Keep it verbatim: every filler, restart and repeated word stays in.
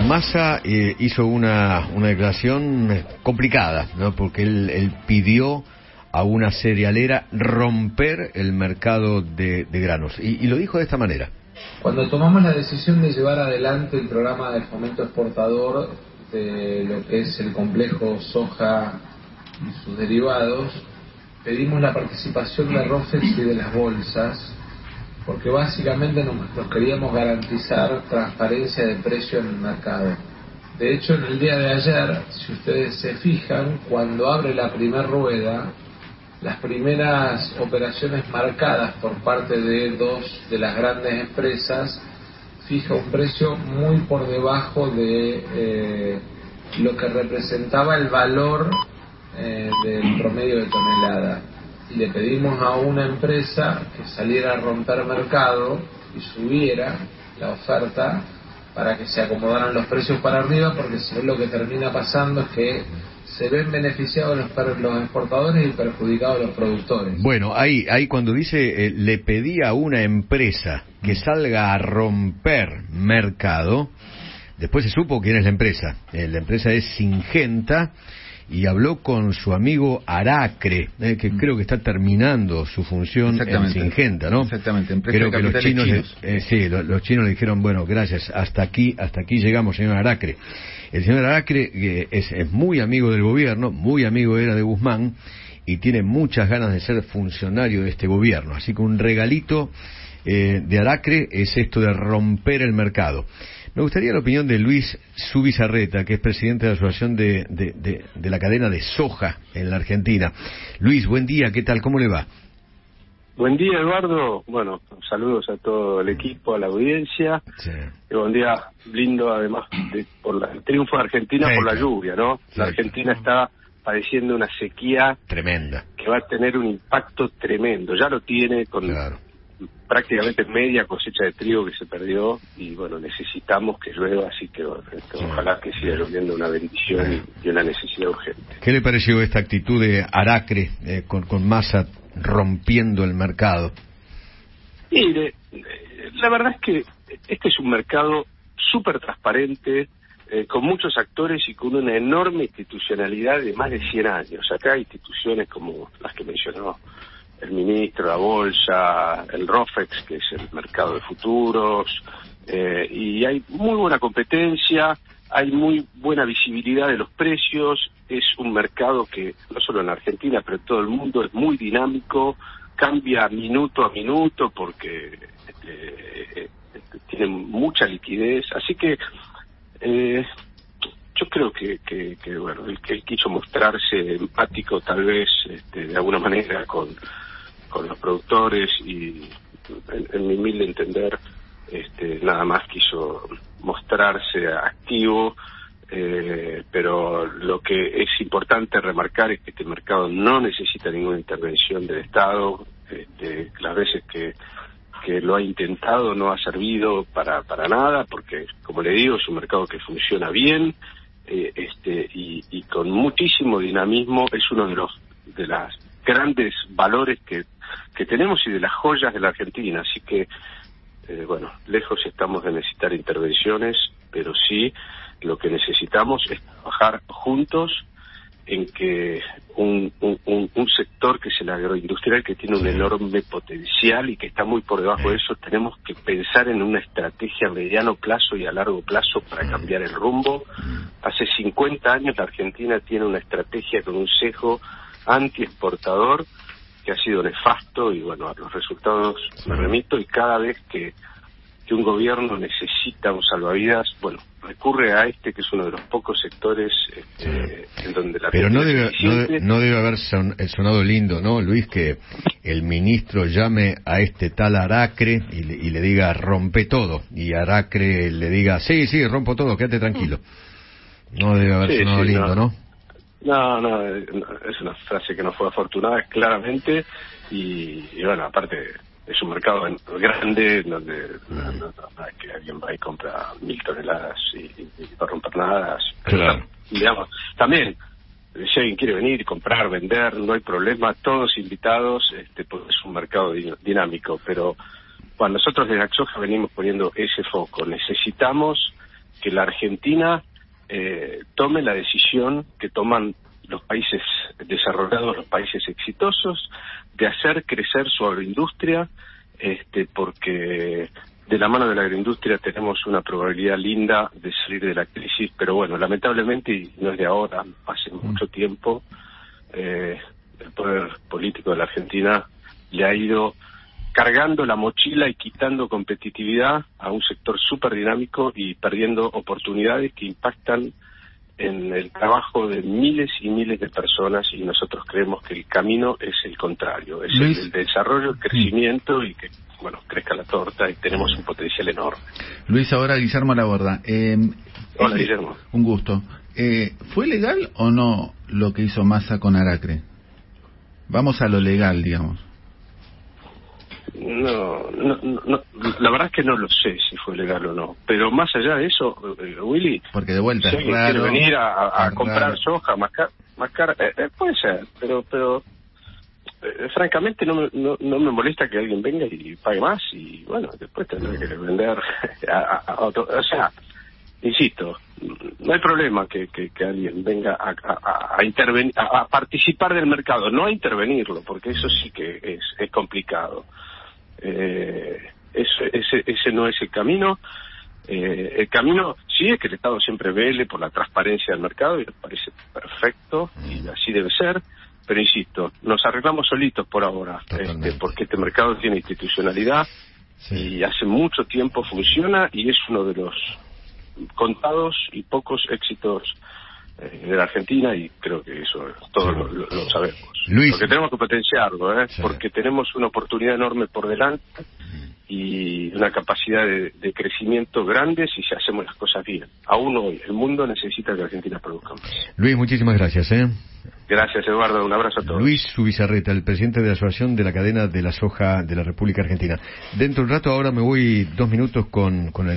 Massa eh, hizo una, una declaración complicada, ¿no? Porque él, él pidió a una cerealera romper el mercado de, de granos. Y, y lo dijo de esta manera. Cuando tomamos la decisión de llevar adelante el programa de fomento exportador de lo que es el complejo soja y sus derivados, pedimos la participación de Rofex y de las bolsas, porque básicamente nos, nos queríamos garantizar transparencia de precio en el mercado. De hecho, en el día de ayer, si ustedes se fijan, cuando abre la primera rueda, las primeras operaciones marcadas por parte de dos de las grandes empresas fija un precio muy por debajo de eh, lo que representaba el valor eh, del promedio de tonelada. Y le pedimos a una empresa que saliera a romper mercado y subiera la oferta para que se acomodaran los precios para arriba, porque si no lo que termina pasando es que se ven beneficiados los, los exportadores y perjudicados los productores. Bueno, ahí, ahí cuando dice eh, le pedí a una empresa que salga a romper mercado, después se supo quién es la empresa. Eh, la empresa es Syngenta, y habló con su amigo Aracre, eh, que mm. creo que está terminando su función en Syngenta, ¿no? Exactamente, empresa creo que los chinos, chinos. Le, eh, sí, los, los chinos le dijeron, bueno, gracias, hasta aquí, hasta aquí llegamos, señor Aracre. El señor Aracre eh, es, es muy amigo del gobierno, muy amigo era de Guzmán, y tiene muchas ganas de ser funcionario de este gobierno. Así que un regalito eh, de Aracre es esto de romper el mercado. Me gustaría la opinión de Luis Zubizarreta, que es presidente de la Asociación de, de, de, de la cadena de soja en la Argentina. Luis, buen día, ¿qué tal? ¿Cómo le va? Buen día, Eduardo. Bueno, saludos a todo el equipo, a la audiencia. Sí. Y buen día, lindo, además, de, por la, el triunfo de Argentina sí, por la claro. lluvia, ¿no? Sí, la Argentina claro. está padeciendo una sequía tremenda, que va a tener un impacto tremendo. Ya lo tiene con claro. prácticamente media cosecha de trigo que se perdió, y bueno, necesitamos que llueva, así que bueno, esto, sí. ojalá que siga lloviendo, una bendición sí. y, y una necesidad urgente. ¿Qué le pareció esta actitud de Aracre eh, con, con Massa rompiendo el mercado? Mire, la verdad es que este es un mercado súper transparente, eh, con muchos actores y con una enorme institucionalidad de más de cien años. Acá hay instituciones como las que mencionó el ministro, la bolsa, el Rofex, que es el mercado de futuros, eh, y hay muy buena competencia, hay muy buena visibilidad de los precios. Es un mercado que, no solo en Argentina, pero en todo el mundo, es muy dinámico, cambia minuto a minuto porque este, este, tiene mucha liquidez. Así que eh, yo creo que, que, que bueno, él, él quiso mostrarse empático tal vez este, de alguna manera con, con los productores, y en, en mi humilde entender este, nada más quiso mostrarse activo. Eh, pero lo que es importante remarcar es que este mercado no necesita ninguna intervención del Estado. Este, las veces que, que lo ha intentado no ha servido para, para nada, porque, como le digo, es un mercado que funciona bien eh, este, y, y con muchísimo dinamismo. Es uno de los de las grandes valores que, que tenemos y de las joyas de la Argentina. Así que, eh, bueno, lejos estamos de necesitar intervenciones, pero sí lo que necesitamos es trabajar juntos en que un, un, un sector que es el agroindustrial, que tiene un enorme potencial y que está muy por debajo de eso, tenemos que pensar en una estrategia a mediano plazo y a largo plazo para cambiar el rumbo. Hace cincuenta años la Argentina tiene una estrategia con un sesgo anti-exportador que ha sido nefasto, y bueno, a los resultados me remito, y cada vez que que un gobierno necesita un salvavidas, bueno, recurre a este, que es uno de los pocos sectores este, en donde la... Pero no debe, no, debe, no debe haber son, sonado lindo, ¿no, Luis, que el ministro llame a este tal Aracre y le, y le diga rompe todo, y Aracre le diga sí, sí, rompo todo, quédate tranquilo? No debe haber sí, sonado sí, lindo, ¿no? ¿no? No, no, es una frase que no fue afortunada, claramente, y, y bueno, aparte... es un mercado grande donde no, no, no es que alguien va y compra mil toneladas y, y, y no romper nada. Claro. Digamos, también, si alguien quiere venir, comprar, vender, no hay problema, todos invitados, este, porque es un mercado dinámico. Pero bueno, nosotros desde Axoja venimos poniendo ese foco. Necesitamos que la Argentina eh, tome la decisión que toman los países desarrollados, los países exitosos, de hacer crecer su agroindustria, este, porque de la mano de la agroindustria tenemos una probabilidad linda de salir de la crisis, pero bueno, lamentablemente, y no es de ahora, hace mucho tiempo, eh, el poder político de la Argentina le ha ido cargando la mochila y quitando competitividad a un sector súper dinámico y perdiendo oportunidades que impactan en el trabajo de miles y miles de personas, y nosotros creemos que el camino es el contrario, es el, el desarrollo, el crecimiento y que, bueno, crezca la torta y tenemos un potencial enorme. Luis, ahora Guillermo Laborda. Eh, Hola, Guillermo. Un gusto. Eh, ¿Fue legal o no lo que hizo Massa con Aracre? Vamos a lo legal, digamos. No, no, no, la verdad es que no lo sé si fue legal o no, pero más allá de eso, eh, Willy, porque de vuelta si es raro, quiere venir a, a, a comprar raro. soja más cara, más cara eh, eh, puede ser, pero pero eh, francamente no me, no, no me molesta que alguien venga y pague más y bueno, después tendrá que vender a, a, a otro, o sea, insisto, no hay problema que, que, que alguien venga a, a, a intervenir, a, a participar del mercado, no a intervenirlo, porque eso sí que es, es complicado. Eh, ese, ese, ese no es el camino. Eh, el camino sí es que el Estado siempre vele por la transparencia del mercado y nos parece perfecto y así debe ser, pero insisto, nos arreglamos solitos por ahora, este, porque este mercado tiene institucionalidad, sí, y hace mucho tiempo funciona y es uno de los contados y pocos éxitos de la Argentina, y creo que eso todos sí. lo, lo, lo sabemos. Luis. Porque tenemos que potenciarlo, ¿eh? Sí. Porque tenemos una oportunidad enorme por delante y una capacidad de, de crecimiento grande si hacemos las cosas bien. Aún hoy, el mundo necesita que Argentina produzca más. Luis, muchísimas gracias. ¿eh? Gracias, Eduardo. Un abrazo a todos. Luis Zubizarreta, el presidente de la Asociación de la Cadena de la Soja de la República Argentina. Dentro de un rato, ahora me voy dos minutos con, con el